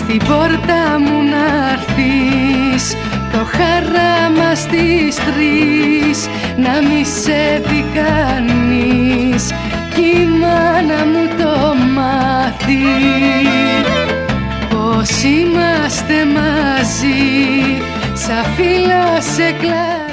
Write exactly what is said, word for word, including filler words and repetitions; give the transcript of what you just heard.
στην πόρτα μου να'ρθείς, το χαράμα στις τρεις, να μη σε δει κανείς κι η μάνα μου το μάθει. Πως είμαστε μαζί, σαν φύλλα σε κλάδι.